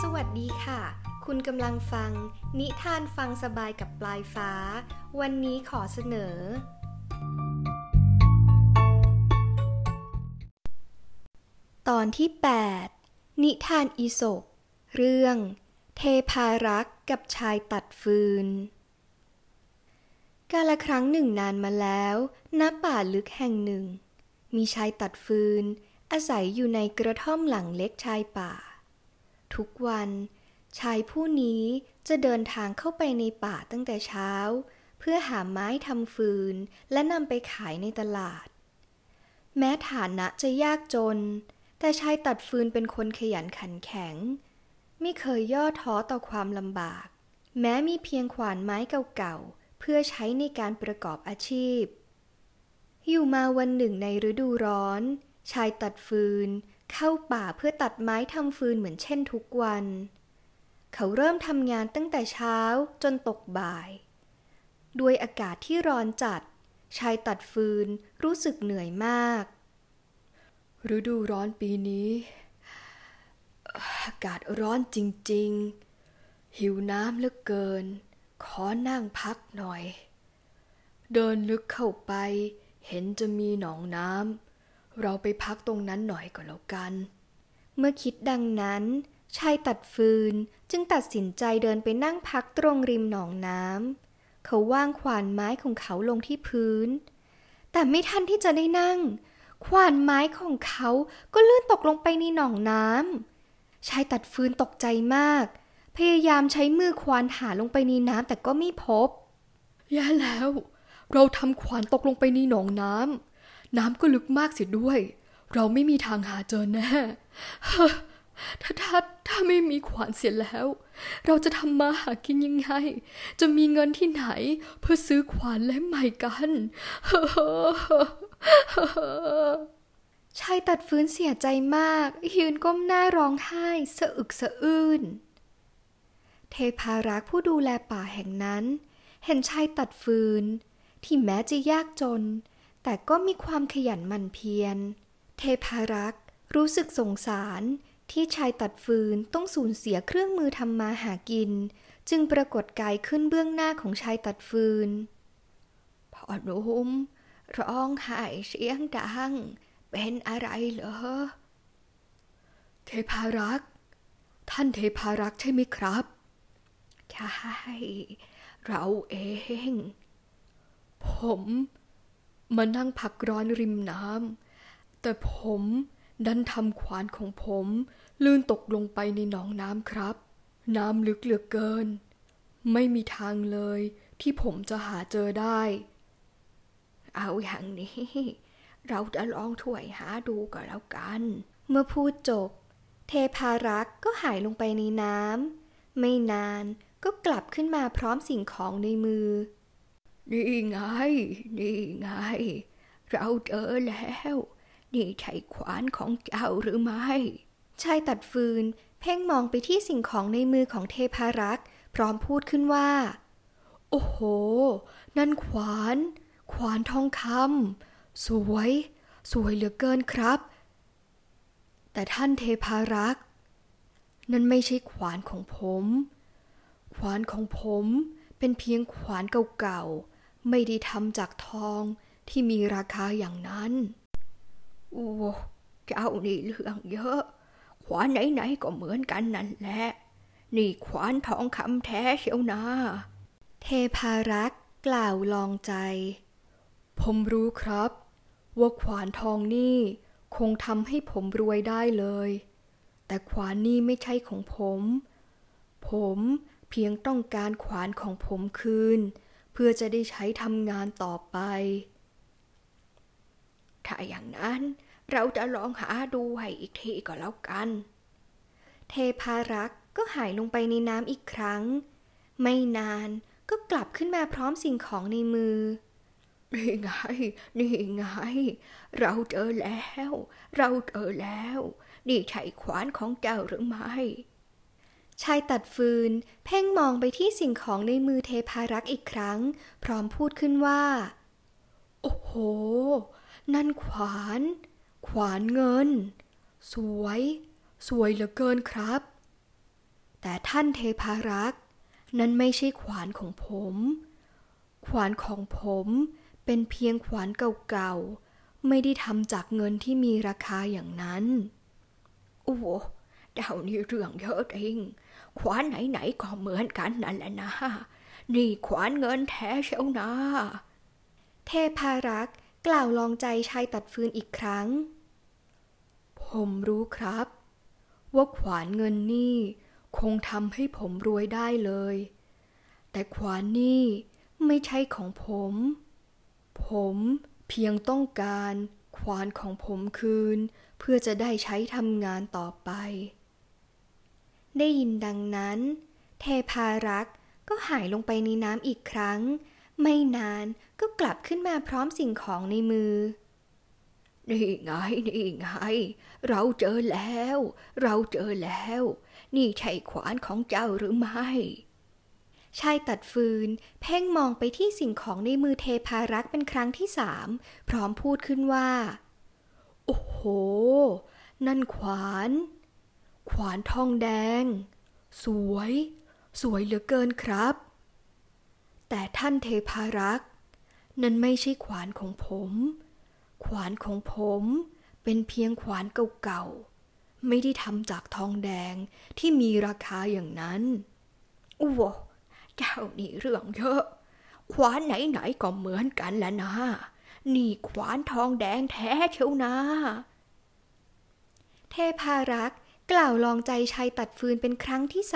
สวัสดีค่ะคุณกำลังฟังนิทานฟังสบายกับปลายฟ้าวันนี้ขอเสนอตอนที่8นิทานอีสปเรื่องเทพารักษ์กับชายตัดฟืนกาลครั้งหนึ่งนานมาแล้วณป่าลึกแห่งหนึ่งมีชายตัดฟืนอาศัยอยู่ในกระท่อมหลังเล็กชายป่าทุกวันชายผู้นี้จะเดินทางเข้าไปในป่าตั้งแต่เช้าเพื่อหาไม้ทำฟืนและนำไปขายในตลาดแม้ฐานะจะยากจนแต่ชายตัดฟืนเป็นคนขยันขันแข็งไม่เคยย่อท้อต่อความลำบากแม้มีเพียงขวานไม้เก่าๆเพื่อใช้ในการประกอบอาชีพอยู่มาวันหนึ่งในฤดูร้อนชายตัดฟืนเข้าป่าเพื่อตัดไม้ทำฟืนเหมือนเช่นทุกวันเขาเริ่มทำงานตั้งแต่เช้าจนตกบ่ายด้วยอากาศที่ร้อนจัดชายตัดฟืนรู้สึกเหนื่อยมากฤดูร้อนปีนี้อากาศร้อนจริงๆหิวน้ำเหลือเกินขอนั่งพักหน่อยเดินลึกเข้าไปเห็นจะมีหนองน้ำเราไปพักตรงนั้นหน่อยก็แล้วกันเมื่อคิดดังนั้นชายตัดฟืนจึงตัดสินใจเดินไปนั่งพักตรงริมหนองน้ำเขาวางขวานไม้ของเขาลงที่พื้นแต่ไม่ทันที่จะได้นั่งขวานไม้ของเขาก็ลื่นตกลงไปในหนองน้ำชายตัดฟืนตกใจมากพยายามใช้มือควานหาลงไปในน้ำแต่ก็ไม่พบแย่แล้วเราทำขวานตกลงไปในหนองน้ำก็ลึกมากเสียด้วยเราไม่มีทางหาเจอแน่ถ้าไม่มีขวานเสียแล้วเราจะทำมาหากินยังไงจะมีเงินที่ไหนเพื่อซื้อขวานเล่มใหม่กันชายตัดฟืนเสียใจมากยืนก้มหน้าร้องไห้สะอึกสะอื้นเทพารักษ์ผู้ดูแลป่าแห่งนั้นเห็นชายตัดฟืนที่แม้จะยากจนแต่ก็มีความขยันหมั่นเพียรเทพารักษ์รู้สึกสงสารที่ชายตัดฟืนต้องสูญเสียเครื่องมือทำมาหากินจึงปรากฏกายขึ้นเบื้องหน้าของชายตัดฟืนพ่อหนุ่มร้องไห้เสียงดังเป็นอะไรเหรอเทพารักษ์ท่านเทพารักษ์ใช่ไหมครับใช่เราเองผมมานั่งพักร้อนริมน้ำแต่ผมดันทำขวานของผมลื่นตกลงไปในหนองน้ำครับน้ำลึกเหลือเกินไม่มีทางเลยที่ผมจะหาเจอได้เอาอย่างนี้เราจะลองช่วยหาดูก็แล้วกันเมื่อพูดจบเทพารักษ์ก็หายลงไปในน้ำไม่นานก็กลับขึ้นมาพร้อมสิ่งของในมือนี่ไงเราเจอแล้วนี่ใช่ขวานของเจ้าหรือไม่ชายตัดฟืนเพ่งมองไปที่สิ่งของในมือของเทพารักษ์พร้อมพูดขึ้นว่าโอ้โหนั่นขวานทองคำสวยเหลือเกินครับแต่ท่านเทพารักษ์นั่นไม่ใช่ขวานของผมขวานของผมเป็นเพียงขวานเก่าๆไม่ได้ทำจากทองที่มีราคาอย่างนั้นโอ้เจ้านี่เรื่องเยอะขวานไหนๆก็เหมือนกันนั่นแหละนี่ขวานทองคำแท้เชียวนะเทพารักษ์กล่าวลองใจผมรู้ครับว่าขวานทองนี่คงทำให้ผมรวยได้เลยแต่ขวานนี่ไม่ใช่ของผมเพียงต้องการขวานของผมคืนเพื่อจะได้ใช้ทำงานต่อไปถ้าอย่างนั้นเราจะลองหาดูให้อีกทีก็แล้วกันเทพารักษ์ก็หายลงไปในน้ำอีกครั้งไม่นานก็กลับขึ้นมาพร้อมสิ่งของในมือนี่ไงเราเจอแล้วนี่ใช่ขวานของเจ้าหรือไม่ชายตัดฟืนเพ่งมองไปที่สิ่งของในมือเทพารักษ์อีกครั้งพร้อมพูดขึ้นว่าโอ้โหนั่นขวานเงินสวยเหลือเกินครับแต่ท่านเทพารักษ์นั้นไม่ใช่ขวานของผมขวานของผมเป็นเพียงขวานเก่าๆไม่ได้ทำจากเงินที่มีราคาอย่างนั้นโอ้เดี๋ยวนี้เรื่องเยอะจริงขวานไหนๆก็เหมือนกันนั่นแหละนะนี่ขวานเงินแท้เชียวนะเทพารักษ์กล่าวลองใจชายตัดฟืนอีกครั้งผมรู้ครับว่าขวานเงินนี่คงทำให้ผมรวยได้เลยแต่ขวานนี่ไม่ใช่ของผมเพียงต้องการขวานของผมคืนเพื่อจะได้ใช้ทำงานต่อไปได้ยินดังนั้นเทพารักษ์ก็หายลงไปในน้ำอีกครั้งไม่นานก็กลับขึ้นมาพร้อมสิ่งของในมือนี่ไงเราเจอแล้วนี่ใช่ขวานของเจ้าหรือไม่ชายตัดฟืนเพ่งมองไปที่สิ่งของในมือเทพารักษ์เป็นครั้งที่3พร้อมพูดขึ้นว่าโอ้โหนั่นขวานทองแดงสวยเหลือเกินครับแต่ท่านเทพารักษ์นั่นไม่ใช่ขวานของผมขวานของผมเป็นเพียงขวานเก่าๆไม่ได้ทำจากทองแดงที่มีราคาอย่างนั้นอ้วเจ้านี่เรื่องเยอะขวานไหนๆก็เหมือนกันแหละนะนี่ขวานทองแดงแท้เชียวนะเทพารักษ์กล่าวลองใจชายตัดฟืนเป็นครั้งที่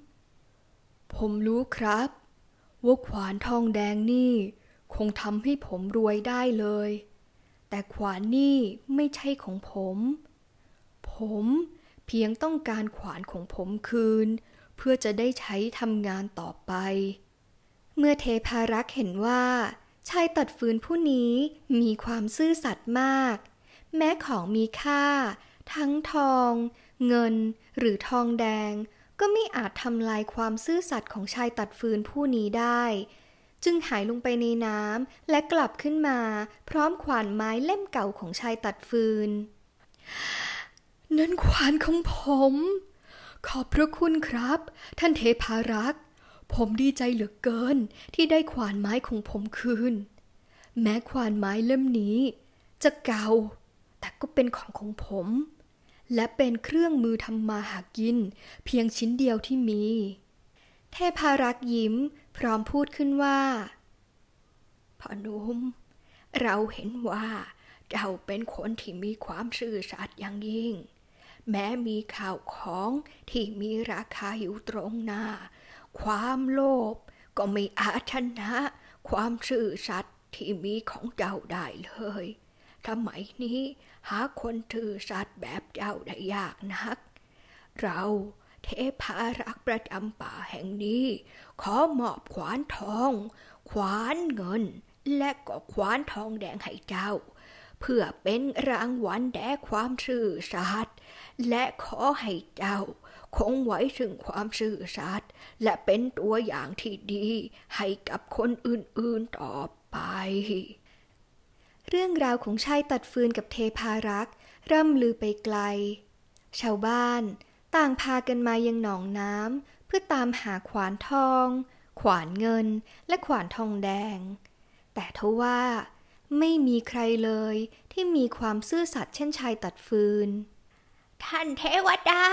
3ผมรู้ครับว่าขวานทองแดงนี่คงทำให้ผมรวยได้เลยแต่ขวานนี่ไม่ใช่ของผมเพียงต้องการขวานของผมคืนเพื่อจะได้ใช้ทำงานต่อไปเมื่อเทพารักษ์เห็นว่าชายตัดฟืนผู้นี้มีความซื่อสัตย์มากแม้ของมีค่าทั้งทองเงินหรือทองแดงก็ไม่อาจทำลายความซื่อสัตย์ของชายตัดฟืนผู้นี้ได้จึงหายลงไปในน้ำและกลับขึ้นมาพร้อมขวานไม้เล่มเก่าของชายตัดฟืนนั่นขวานของผมขอบพระคุณครับท่านเทพารักษ์ผมดีใจเหลือเกินที่ได้ขวานไม้ของผมคืนแม้ขวานไม้เล่มนี้จะเก่าแต่ก็เป็นของผมและเป็นเครื่องมือทำมาหากินเพียงชิ้นเดียวที่มีเทพารักษ์ยิ้มพร้อมพูดขึ้นว่าพ่อหนุ่มเราเห็นว่าเจ้าเป็นคนที่มีความซื่อสัตย์อย่างยิ่งแม้มีข่าวของที่มีราคาอยู่ตรงหน้าความโลภก็ไม่อาจชนะความซื่อสัตย์ที่มีของเจ้าได้เลยสมัยนี้หาคนซื่อสัตย์แบบเจ้าได้ยากนักเราเทพารักษ์ประจำป่าแห่งนี้ขอมอบขวานทองขวานเงินและก็ขวานทองแดงให้เจ้าเพื่อเป็นรางวัลแด่ความซื่อสัตย์และขอให้เจ้าคงไว้ซึ่งความซื่อสัตย์และเป็นตัวอย่างที่ดีให้กับคนอื่นๆต่อไปเรื่องราวของชายตัดฟืนกับเทพารักษ์ร่ำลือไปไกลชาวบ้านต่างพากันมายังหนองน้ำเพื่อตามหาขวานทองขวานเงินและขวานทองแดงแต่ทว่าไม่มีใครเลยที่มีความซื่อสัตย์เช่นชายตัดฟืนท่านเทวดา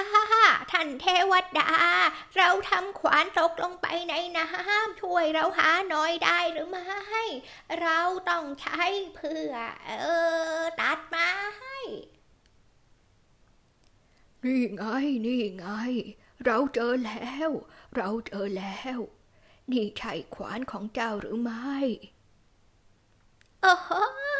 เราทำขวานตกลงไปในน้ำช่วยเราหาหน่อยได้หรือไม่เราต้องใช้เพื่อตัดไม้นี่ไงเราเจอแล้วนี่ใช่ขวานของเจ้าหรือไม่โอ้โห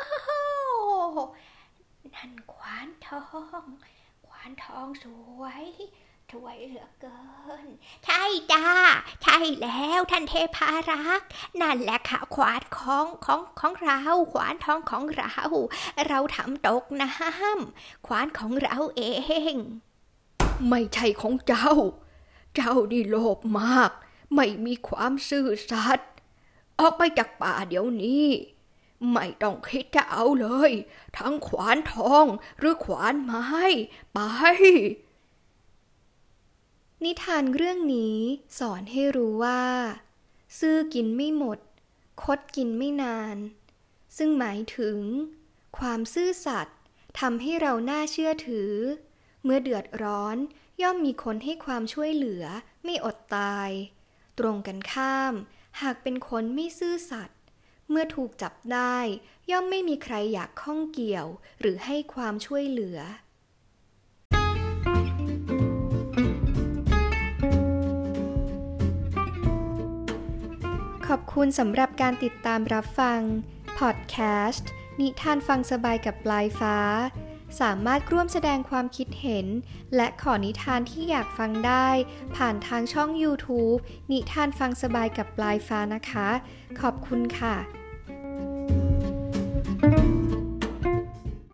นั่นขวานทองสวยเหลือเกินใช่จ้าใช่แล้วท่านเทพารักษ์นั่นแหละค่ะขวานของเราขวานทองของเราทำตกน้ำขวานของเราเองไม่ใช่ของเจ้านี่โลภมากไม่มีความซื่อสัตย์ออกไปจากป่าเดี๋ยวนี้ไม่ต้องคิดจะเอาเลยทั้งขวานทองหรือขวานไม้ไปในนิทานเรื่องนี้สอนให้รู้ว่าซื่อกินไม่หมดคดกินไม่นานซึ่งหมายถึงความซื่อสัตย์ทำให้เราน่าเชื่อถือเมื่อเดือดร้อนย่อมมีคนให้ความช่วยเหลือไม่อดตายตรงกันข้ามหากเป็นคนไม่ซื่อสัตย์เมื่อถูกจับได้ย่อมไม่มีใครอยากข้องเกี่ยวหรือให้ความช่วยเหลือขอบคุณสำหรับการติดตามรับฟังพอดแคสต์นิทานฟังสบายกับปลายฟ้าสามารถร่วมแสดงความคิดเห็นและขอนิทานที่อยากฟังได้ผ่านทางช่อง YouTube นิทานฟังสบายกับปลายฟ้านะคะขอบคุณค่ะ